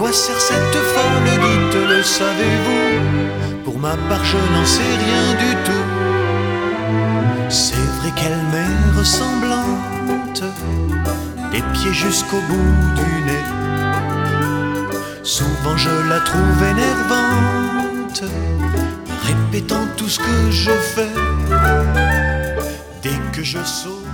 quoi sert cette folle doute, le savez-vous? Pour ma part je n'en sais rien du tout. C'est vrai qu'elle m'est ressemblante, des pieds jusqu'au bout du nez. Souvent je la trouve énervante, répétant tout ce que je fais. Dès que je saute